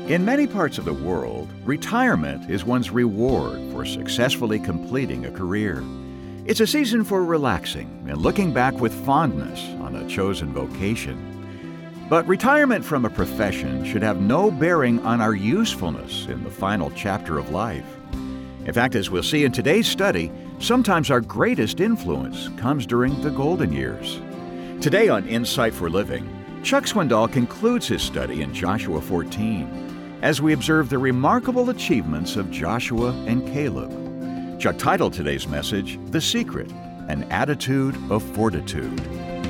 In many parts of the world, retirement is one's reward for successfully completing a career. It's a season for relaxing and looking back with fondness on a chosen vocation. But retirement from a profession should have no bearing on our usefulness in the final chapter of life. In fact, as we'll see in today's study, sometimes our greatest influence comes during the golden years. Today on Insight for Living, Chuck Swindoll concludes his study in Joshua 14 as we observe the remarkable achievements of Joshua and Caleb. Chuck titled today's message, The Secret, An Attitude of Fortitude.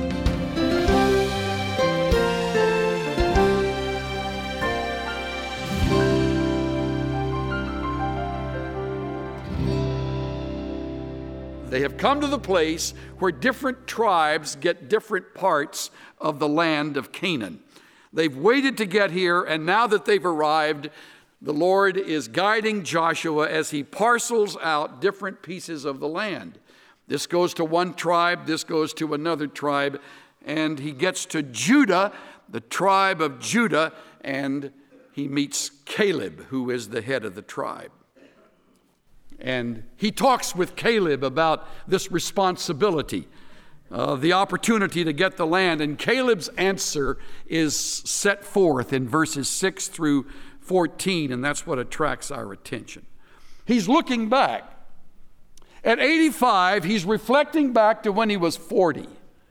They have come to the place where different tribes get different parts of the land of Canaan. They've waited to get here, and now that they've arrived, the Lord is guiding Joshua as he parcels out different pieces of the land. This goes to one tribe, this goes to another tribe, and he gets to Judah, the tribe of Judah, and he meets Caleb, who is the head of the tribe. And he talks with Caleb about this responsibility, the opportunity to get the land. And Caleb's answer is set forth in verses 6 through 14, and that's what attracts our attention. He's looking back. At 85, he's reflecting back to when he was 40.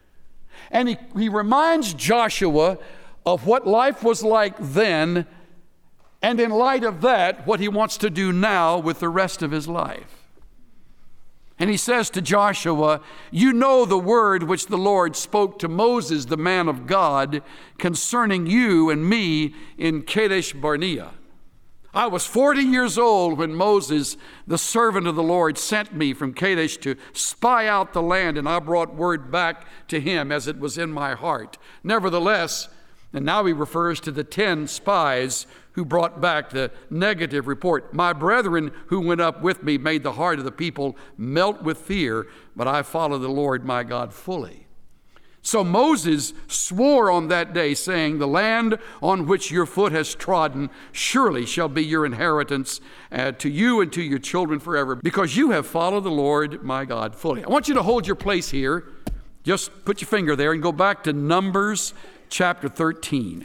And he reminds Joshua of what life was like then, and in light of that, what he wants to do now with the rest of his life. And he says to Joshua, "You know the word which the Lord spoke to Moses, the man of God, concerning you and me in Kadesh Barnea. I was 40 years old when Moses, the servant of the Lord, sent me from Kadesh to spy out the land, and I brought word back to him as it was in my heart. Nevertheless," and now he refers to the 10 spies who brought back the negative report, "my brethren who went up with me made the heart of the people melt with fear, but I followed the Lord my God fully." So Moses swore on that day, saying, "The land on which your foot has trodden surely shall be your inheritance to you and to your children forever, because you have followed the Lord my God fully." I want you to hold your place here. Just put your finger there and go back to Numbers chapter 13.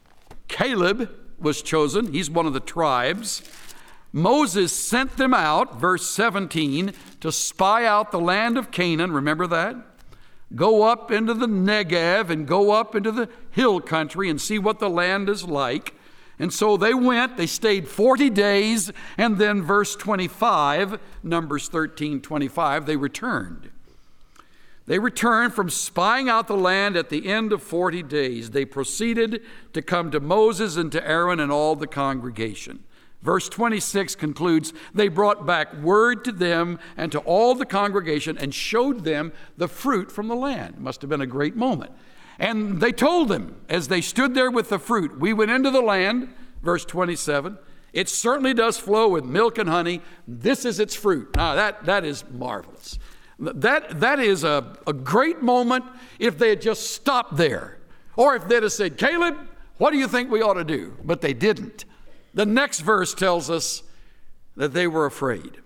Caleb was chosen. He's one of the tribes. Moses sent them out, verse 17, to spy out the land of Canaan. Remember that? Go up into the Negev and go up into the hill country and see what the land is like. And so they went, they stayed 40 days, and then verse 25, Numbers 13:25, they returned. They returned from spying out the land at the end of 40 days. They proceeded to come to Moses and to Aaron and all the congregation. Verse 26 concludes, they brought back word to them and to all the congregation and showed them the fruit from the land. It must have been a great moment. And they told them, as they stood there with the fruit, "We went into the land," verse 27, "it certainly does flow with milk and honey. This is its fruit." Now that is marvelous. That is a great moment if they had just stopped there. Or if they'd have said, "Caleb, what do you think we ought to do?" But they didn't. The next verse tells us that they were afraid.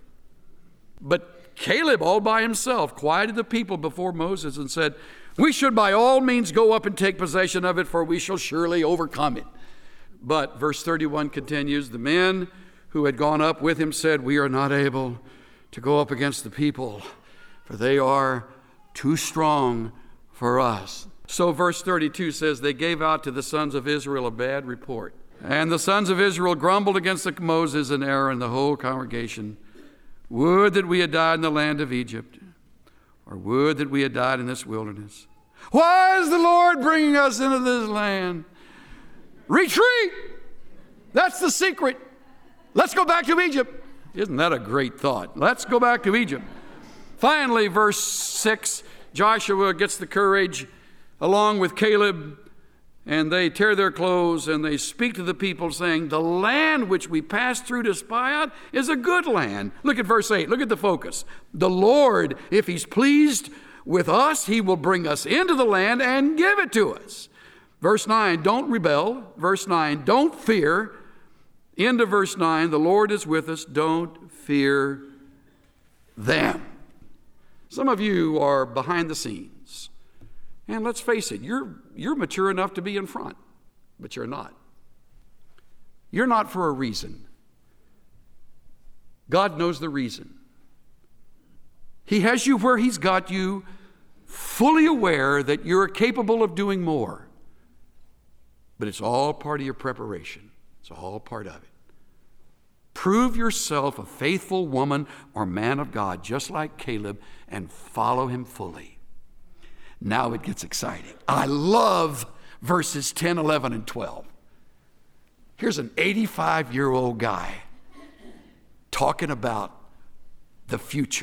But Caleb, all by himself, quieted the people before Moses and said, "We should by all means go up and take possession of it, for we shall surely overcome it." But verse 31 continues, the men who had gone up with him said, "We are not able to go up against the people, for they are too strong for us." So verse 32 says, they gave out to the sons of Israel a bad report. And the sons of Israel grumbled against Moses and Aaron, the whole congregation. "Would that we had died in the land of Egypt, or would that we had died in this wilderness. Why is the Lord bringing us into this land? Retreat! That's the secret. Let's go back to Egypt." Isn't that a great thought? Let's go back to Egypt. Finally, verse 6, Joshua gets the courage along with Caleb, and they tear their clothes and they speak to the people saying, "The land which we passed through to spy out is a good land." Look at verse 8. Look at the focus. "The Lord, if he's pleased with us, he will bring us into the land and give it to us." Verse 9, don't rebel. Verse 9, don't fear. End of verse 9, the Lord is with us, don't fear them. Some of you are behind the scenes. And let's face it, you're mature enough to be in front, but you're not. You're not for a reason. God knows the reason. He has you where He's got you, fully aware that you're capable of doing more. But it's all part of your preparation. It's all part of it. Prove yourself a faithful woman or man of God, just like Caleb, and follow him fully. Now it gets exciting. I love verses 10, 11, and 12. Here's an 85-year-old guy talking about the future.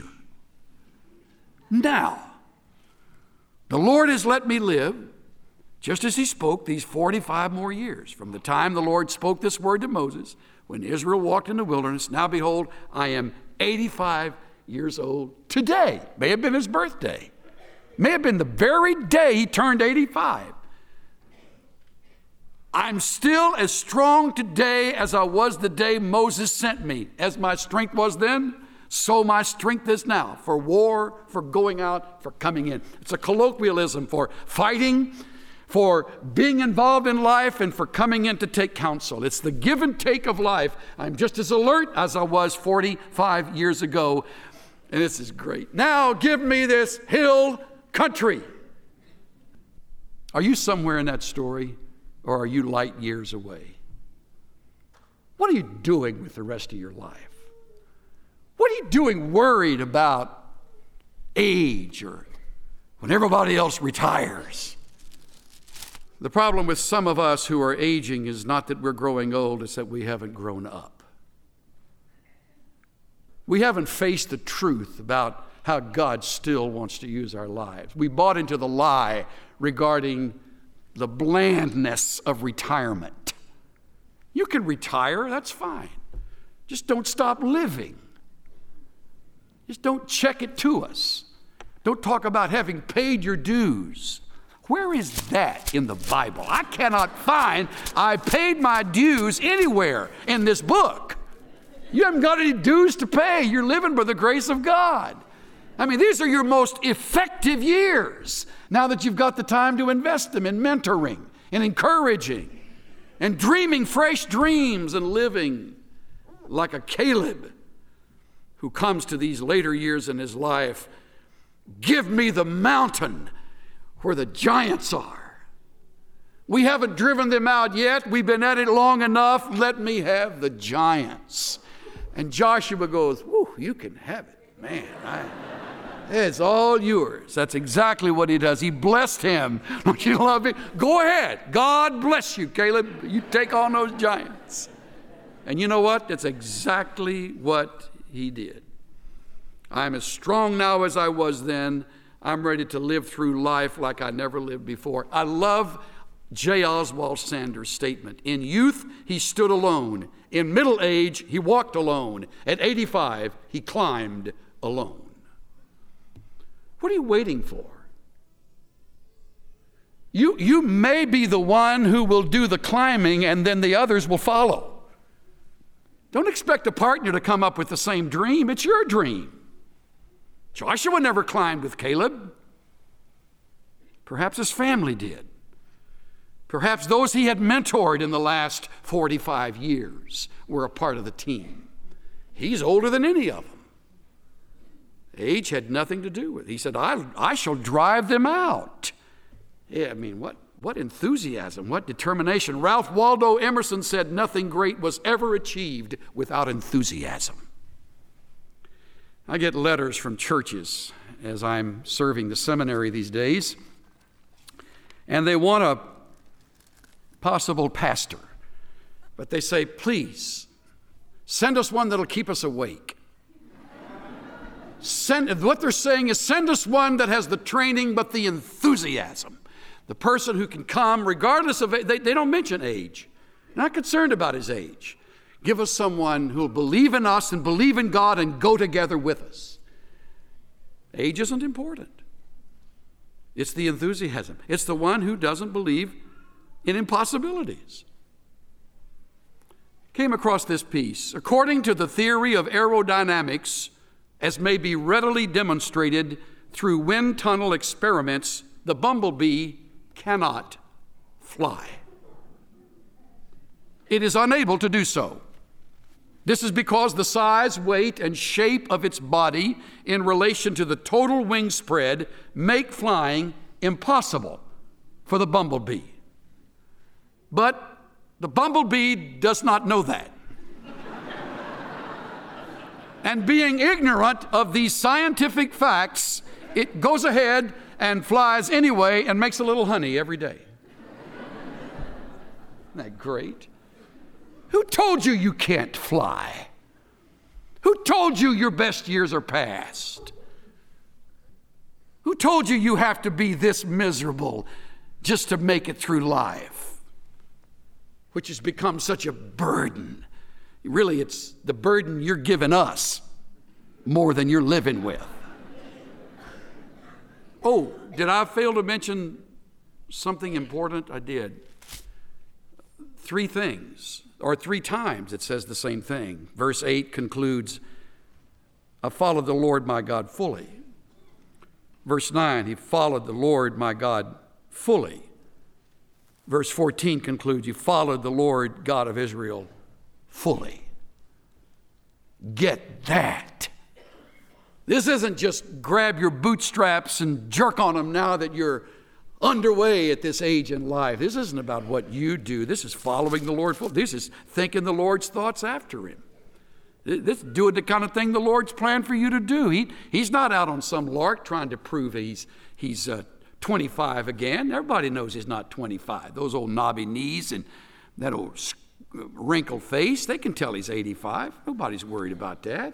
Now, the Lord has let me live, just as He spoke, these 45 more years, from the time the Lord spoke this word to Moses, when Israel walked in the wilderness. Now behold, I am 85 years old today. May have been his birthday. May have been the very day he turned 85. I'm still as strong today as I was the day Moses sent me. As my strength was then, so my strength is now, for war, for going out, for coming in. It's a colloquialism for fighting, for being involved in life, and for coming in to take counsel. It's the give and take of life. I'm just as alert as I was 45 years ago, and this is great. Now give me this hill country. Are you somewhere in that story, or are you light years away? What are you doing with the rest of your life? What are you doing worried about age or when everybody else retires? The problem with some of us who are aging is not that we're growing old, it's that we haven't grown up. We haven't faced the truth about how God still wants to use our lives. We bought into the lie regarding the blandness of retirement. You can retire, that's fine. Just don't stop living. Just don't check it to us. Don't talk about having paid your dues. Where is that in the Bible? I cannot find I paid my dues anywhere in this book. You haven't got any dues to pay. You're living by the grace of God. I mean, these are your most effective years now that you've got the time to invest them in mentoring and encouraging and dreaming fresh dreams and living like a Caleb who comes to these later years in his life. Give me the mountain where the giants are. We haven't driven them out yet. We've been at it long enough. Let me have the giants. And Joshua goes, whew, you can have it. Man, it's all yours. That's exactly what he does. He blessed him. Don't you love it? Go ahead. God bless you, Caleb. You take on those giants. And you know what? That's exactly what he did. I'm as strong now as I was then. I'm ready to live through life like I never lived before. I love J. Oswald Sanders' statement. In youth, he stood alone. In middle age, he walked alone. At 85, he climbed alone. What are you waiting for? You may be the one who will do the climbing and then the others will follow. Don't expect a partner to come up with the same dream. It's your dream. Joshua never climbed with Caleb. Perhaps his family did. Perhaps those he had mentored in the last 45 years were a part of the team. He's older than any of them. Age had nothing to do with it. He said, I shall drive them out. Yeah, I mean, what enthusiasm, what determination. Ralph Waldo Emerson said nothing great was ever achieved without enthusiasm. I get letters from churches as I'm serving the seminary these days, and they want a possible pastor, but they say, please, send us one that'll keep us awake. What they're saying is send us one that has the training but the enthusiasm. The person who can come regardless of age. They don't mention age. They're not concerned about his age. Give us someone who will believe in us and believe in God and go together with us. Age isn't important. It's the enthusiasm. It's the one who doesn't believe in impossibilities. came across this piece. According to the theory of aerodynamics, as may be readily demonstrated through wind tunnel experiments, the bumblebee cannot fly. It is unable to do so. This is because the size, weight, and shape of its body in relation to the total wing spread make flying impossible for the bumblebee. But the bumblebee does not know that. And being ignorant of these scientific facts, it goes ahead and flies anyway and makes a little honey every day. Isn't that great? Who told you you can't fly? Who told you your best years are past? Who told you you have to be this miserable just to make it through life? Which has become such a burden. Really, it's the burden you're giving us more than you're living with. Oh, did I fail to mention something important? I did. 3 things, or 3 times it says the same thing. Verse 8 concludes, I followed the Lord my God fully. Verse 9, he followed the Lord my God fully. Verse 14 concludes, you followed the Lord God of Israel fully. Get that. This isn't just grab your bootstraps and jerk on them now that you're underway at this age in life. This isn't about what you do. This is following the Lord fully. This is thinking the Lord's thoughts after him. This is doing the kind of thing the Lord's planned for you to do. He's not out on some lark trying to prove he's 25 again. Everybody knows he's not 25. Those old knobby knees and that old wrinkled face, they can tell he's 85. Nobody's worried about that.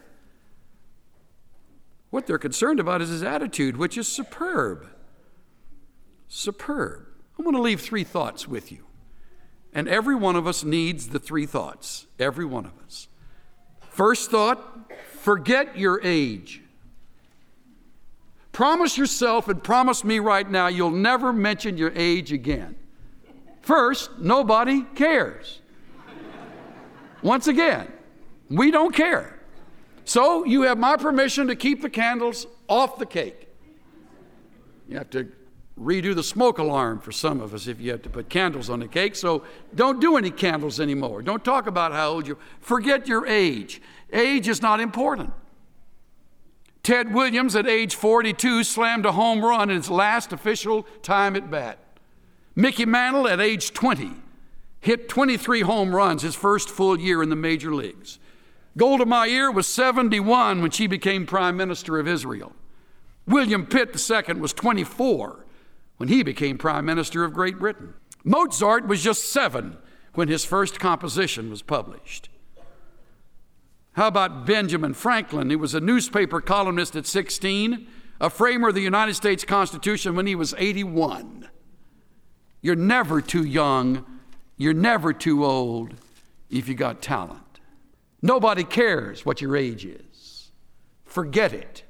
What they're concerned about is his attitude, which is superb. Superb. I'm going to leave 3 thoughts with you. And every one of us needs the 3 thoughts. Every one of us. First thought, forget your age. Promise yourself and promise me right now you'll never mention your age again. First, nobody cares. Once again, we don't care. So you have my permission to keep the candles off the cake. You have to redo the smoke alarm for some of us if you have to put candles on the cake. So don't do any candles anymore. Don't talk about how old you are. Forget your age. Age is not important. Ted Williams at age 42 slammed a home run in his last official time at bat. Mickey Mantle at age 20 hit 23 home runs his first full year in the major leagues. Golda Meir was 71 when she became Prime Minister of Israel. William Pitt II was 24 when he became Prime Minister of Great Britain. Mozart was just 7 when his first composition was published. How about Benjamin Franklin? He was a newspaper columnist at 16, a framer of the United States Constitution when he was 81. You're never too young. You're never too old if you got talent. Nobody cares what your age is. Forget it.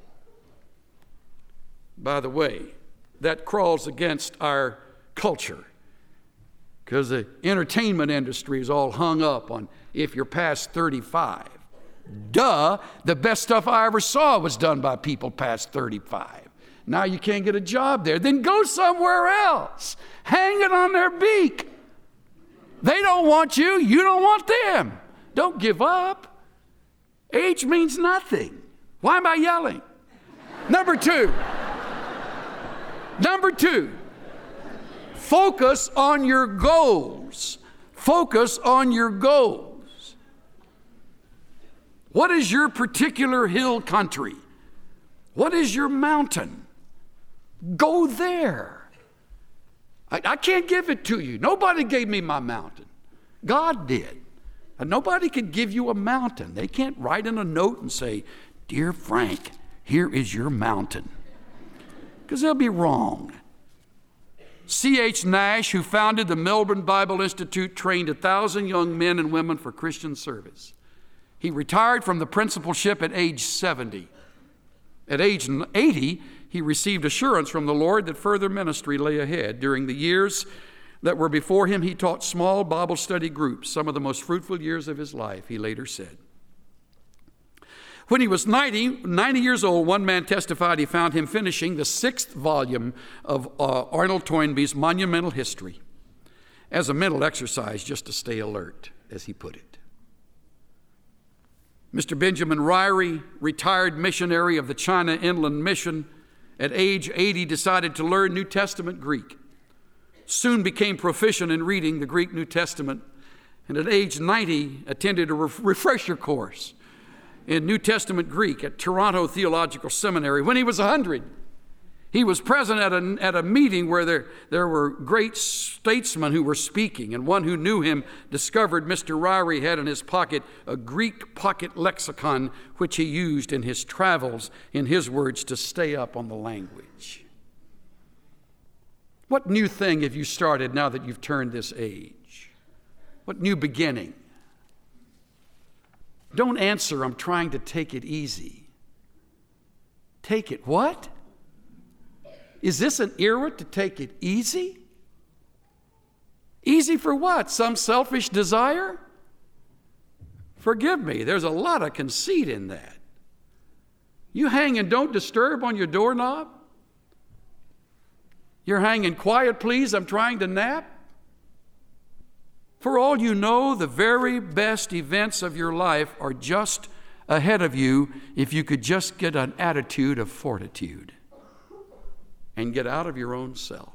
By the way, that crawls against our culture because the entertainment industry is all hung up on if you're past 35. Duh, the best stuff I ever saw was done by people past 35. Now you can't get a job there. Then go somewhere else. Hang it on their beak. They don't want you. You don't want them. Don't give up. Age means nothing. Why am I yelling? Number two, focus on your goals. Focus on your goals. What is your particular hill country? What is your mountain? Go there. I can't give it to you. Nobody gave me my mountain. God did. And nobody could give you a mountain. They can't write in a note and say, "Dear Frank, here is your mountain." Because they'll be wrong. C.H. Nash, who founded the Melbourne Bible Institute, trained 1,000 young men and women for Christian service. He retired from the principalship at age 70. At age 80, he received assurance from the Lord that further ministry lay ahead. During the years that were before him, he taught small Bible study groups, some of the most fruitful years of his life, he later said. When he was 90 years old, one man testified he found him finishing the 6th volume of Arnold Toynbee's monumental history as a mental exercise just to stay alert, as he put it. Mr. Benjamin Ryrie, retired missionary of the China Inland Mission, at age 80 decided to learn New Testament Greek. Soon became proficient in reading the Greek New Testament, and at age 90 attended a refresher course in New Testament Greek at Toronto Theological Seminary. When he was 100, he was present at a meeting where there were great statesmen who were speaking, and one who knew him discovered Mr. Ryrie had in his pocket a Greek pocket lexicon which he used in his travels, in his words, to stay up on the language. What new thing have you started now that you've turned this age? What new beginning? Don't answer, I'm trying to take it easy. Take it what? Is this an era to take it easy? Easy for what? Some selfish desire? Forgive me, there's a lot of conceit in that. You hang and don't disturb on your doorknob? You're hanging quiet, please, I'm trying to nap? For all you know, the very best events of your life are just ahead of you if you could just get an attitude of fortitude and get out of your own self.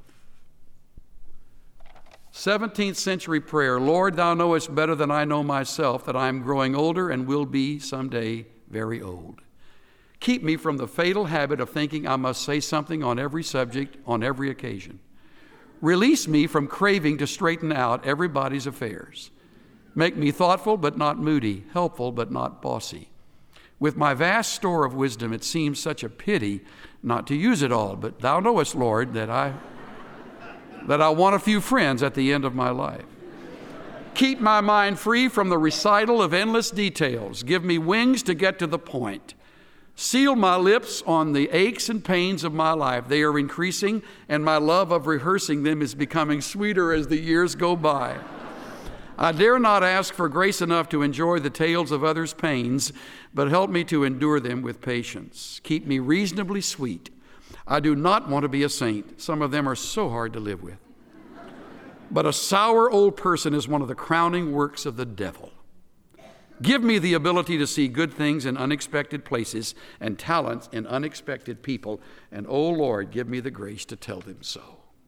17th century prayer, Lord, thou knowest better than I know myself that I am growing older and will be someday very old. Keep me from the fatal habit of thinking I must say something on every subject, on every occasion. Release me from craving to straighten out everybody's affairs. Make me thoughtful but not moody, helpful but not bossy. With my vast store of wisdom, it seems such a pity not to use it all, but thou knowest, Lord, that I want a few friends at the end of my life. Keep my mind free from the recital of endless details. Give me wings to get to the point. Seal my lips on the aches and pains of my life. They are increasing, and my love of rehearsing them is becoming sweeter as the years go by. I dare not ask for grace enough to enjoy the tales of others' pains, but help me to endure them with patience. Keep me reasonably sweet. I do not want to be a saint. Some of them are so hard to live with. But a sour old person is one of the crowning works of the devil. Give me the ability to see good things in unexpected places and talents in unexpected people. And, oh Lord, give me the grace to tell them so.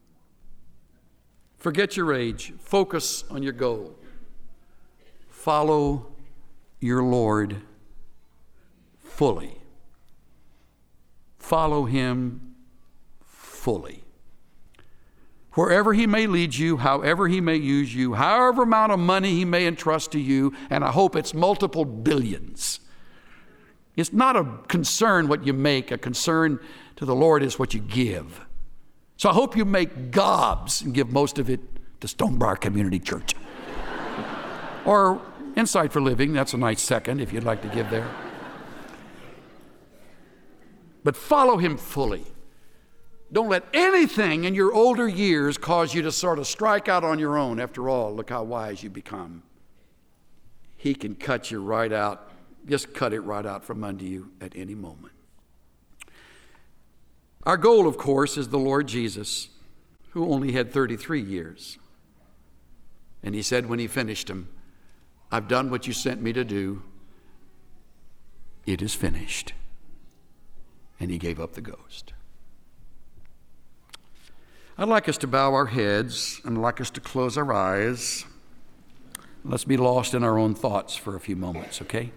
Forget your age. Focus on your goal. Follow your Lord fully. Follow him fully. Wherever he may lead you, however he may use you, however amount of money he may entrust to you, and I hope it's multiple billions. It's not a concern what you make. A concern to the Lord is what you give. So I hope you make gobs and give most of it to Stonebriar Community Church. Or Insight for Living, that's a nice second if you'd like to give there. But follow him fully. Don't let anything in your older years cause you to sort of strike out on your own. After all, look how wise you become. He can cut you right out, just cut it right out from under you at any moment. Our goal, of course, is the Lord Jesus, who only had 33 years. And he said when he finished them, I've done what you sent me to do. It is finished. And he gave up the ghost. I'd like us to bow our heads and I'd like us to close our eyes. Let's be lost in our own thoughts for a few moments, okay?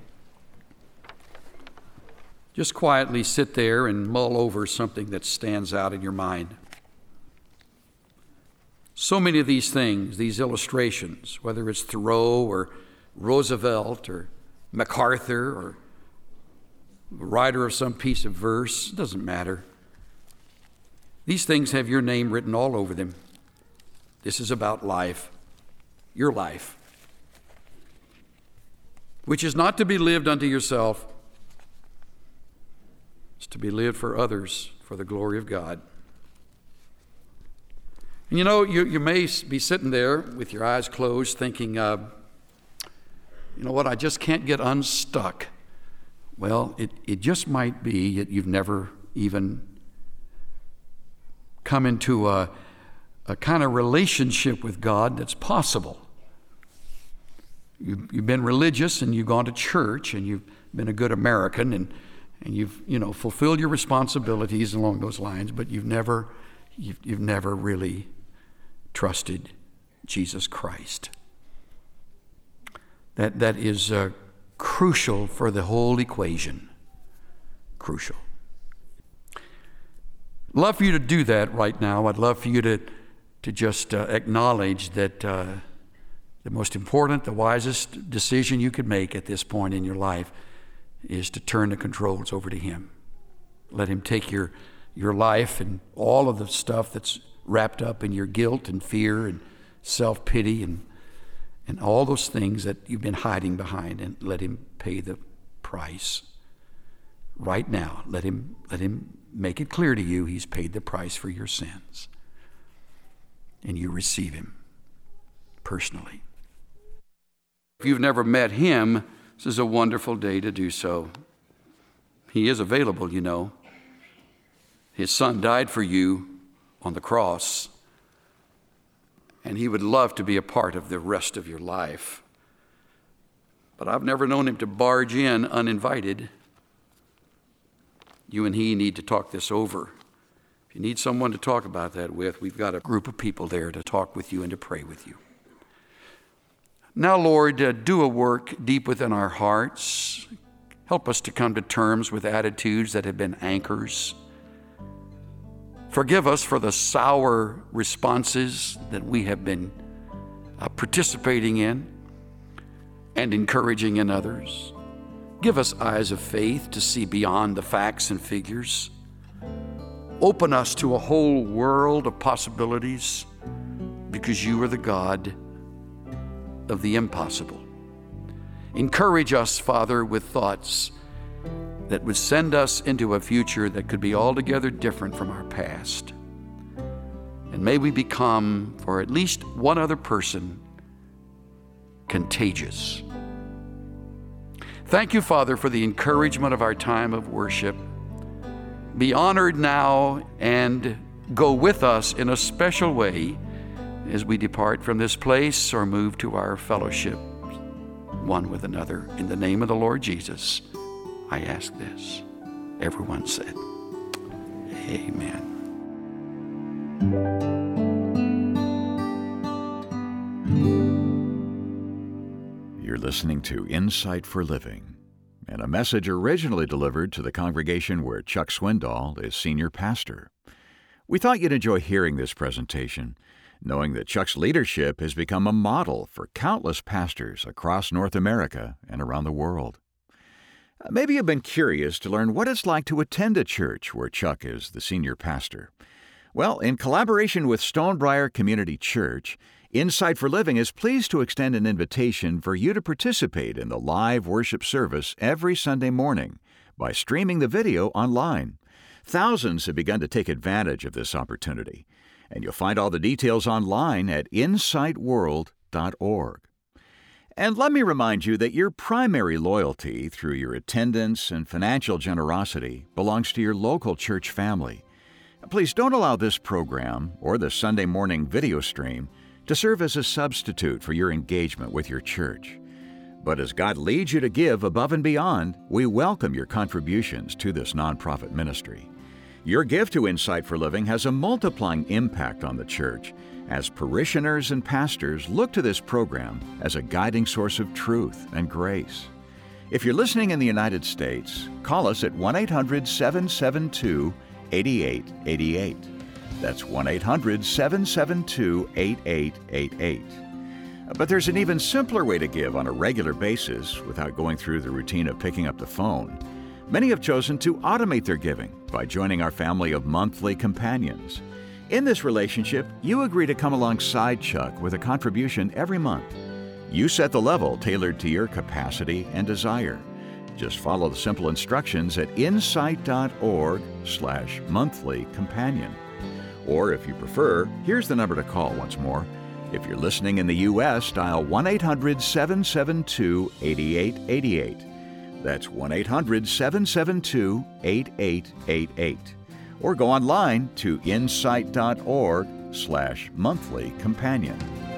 Just quietly sit there and mull over something that stands out in your mind. So many of these things, these illustrations, whether it's Thoreau or Roosevelt or MacArthur or a writer of some piece of verse, it doesn't matter. These things have your name written all over them. This is about life, your life, which is not to be lived unto yourself. It's to be lived for others, for the glory of God. And you may be sitting there with your eyes closed thinking, you know what, I just can't get unstuck. Well, it just might be that you've never even come into a kind of relationship with God that's possible. You've been religious and you've gone to church and you've been a good American and you've fulfilled your responsibilities along those lines, but you've never really trusted Jesus Christ. That is crucial for the whole equation. Crucial. I'd love for you to do that right now. I'd love for you to just acknowledge that the most important, the wisest decision you could make at this point in your life is to turn the controls over to Him. Let Him take your life and all of the stuff that's wrapped up in your guilt and fear and self-pity and all those things that you've been hiding behind, and let Him pay the price right now. Let him make it clear to you He's paid the price for your sins, and you receive Him personally. If you've never met Him, this is a wonderful day to do so. He is available, you know. His Son died for you on the cross, and He would love to be a part of the rest of your life. But I've never known Him to barge in uninvited. You and He need to talk this over. If you need someone to talk about that with, we've got a group of people there to talk with you and to pray with you. Now, Lord, do a work deep within our hearts. Help us to come to terms with attitudes that have been anchors. Forgive us for the sour responses that we have been participating in and encouraging in others. Give us eyes of faith to see beyond the facts and figures. Open us to a whole world of possibilities, because You are the God of the impossible. Encourage us, Father, with thoughts that would send us into a future that could be altogether different from our past. And may we become, for at least one other person, contagious. Thank You, Father, for the encouragement of our time of worship. Be honored now and go with us in a special way as we depart from this place or move to our fellowship one with another. In the name of the Lord Jesus, I ask this. Everyone said, Amen. You're listening to Insight for Living, and a message originally delivered to the congregation where Chuck Swindoll is senior pastor. We thought you'd enjoy hearing this presentation, knowing that Chuck's leadership has become a model for countless pastors across North America and around the world. Maybe you've been curious to learn what it's like to attend a church where Chuck is the senior pastor. Well, in collaboration with Stonebriar Community Church, Insight for Living is pleased to extend an invitation for you to participate in the live worship service every Sunday morning by streaming the video online. Thousands have begun to take advantage of this opportunity, and you'll find all the details online at insightworld.org. And let me remind you that your primary loyalty through your attendance and financial generosity belongs to your local church family. Please don't allow this program or the Sunday morning video stream to serve as a substitute for your engagement with your church. But as God leads you to give above and beyond, we welcome your contributions to this nonprofit ministry. Your gift to Insight for Living has a multiplying impact on the church as parishioners and pastors look to this program as a guiding source of truth and grace. If you're listening in the United States, call us at 1-800-772-8888. That's 1-800-772-8888. But there's an even simpler way to give on a regular basis without going through the routine of picking up the phone. Many have chosen to automate their giving by joining our family of monthly companions. In this relationship, you agree to come alongside Chuck with a contribution every month. You set the level tailored to your capacity and desire. Just follow the simple instructions at insight.org/monthly companion. Or if you prefer, here's the number to call once more. If you're listening in the U.S., dial 1-800-772-8888. That's 1-800-772-8888. Or go online to insight.org/monthlycompanion.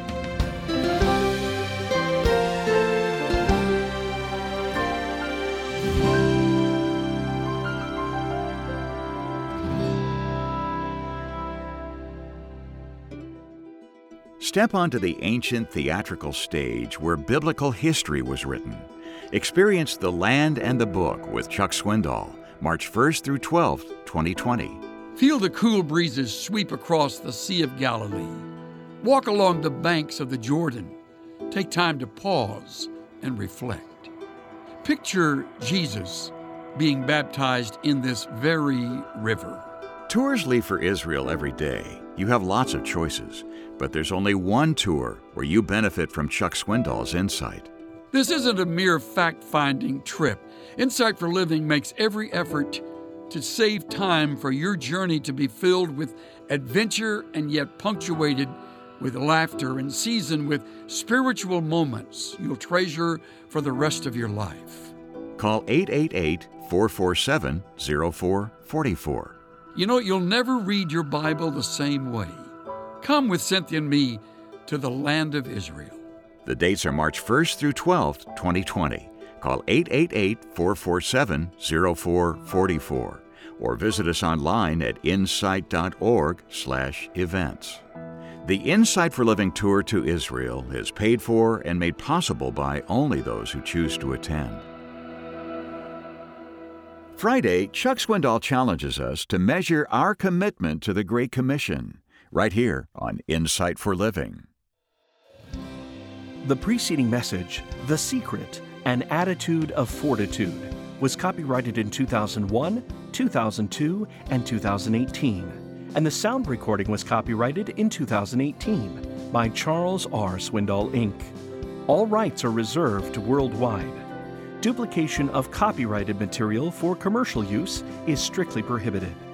Step onto the ancient theatrical stage where biblical history was written. Experience The Land and the Book with Chuck Swindoll, March 1st through 12th, 2020. Feel the cool breezes sweep across the Sea of Galilee. Walk along the banks of the Jordan. Take time to pause and reflect. Picture Jesus being baptized in this very river. Tours leave for Israel every day. You have lots of choices, but there's only one tour where you benefit from Chuck Swindoll's insight. This isn't a mere fact-finding trip. Insight for Living makes every effort to save time for your journey to be filled with adventure and yet punctuated with laughter and seasoned with spiritual moments you'll treasure for the rest of your life. Call 888-447-0444. You know, you'll never read your Bible the same way. Come with Cynthia and me to the land of Israel. The dates are March 1st through 12th, 2020. Call 888-447-0444 or visit us online at insight.org/events. The Insight for Living Tour to Israel is paid for and made possible by only those who choose to attend. Friday, Chuck Swindoll challenges us to measure our commitment to the Great Commission, right here on Insight for Living. The preceding message, The Secret, An Attitude of Fortitude, was copyrighted in 2001, 2002, and 2018, and the sound recording was copyrighted in 2018 by Charles R. Swindoll, Inc. All rights are reserved worldwide. Duplication of copyrighted material for commercial use is strictly prohibited.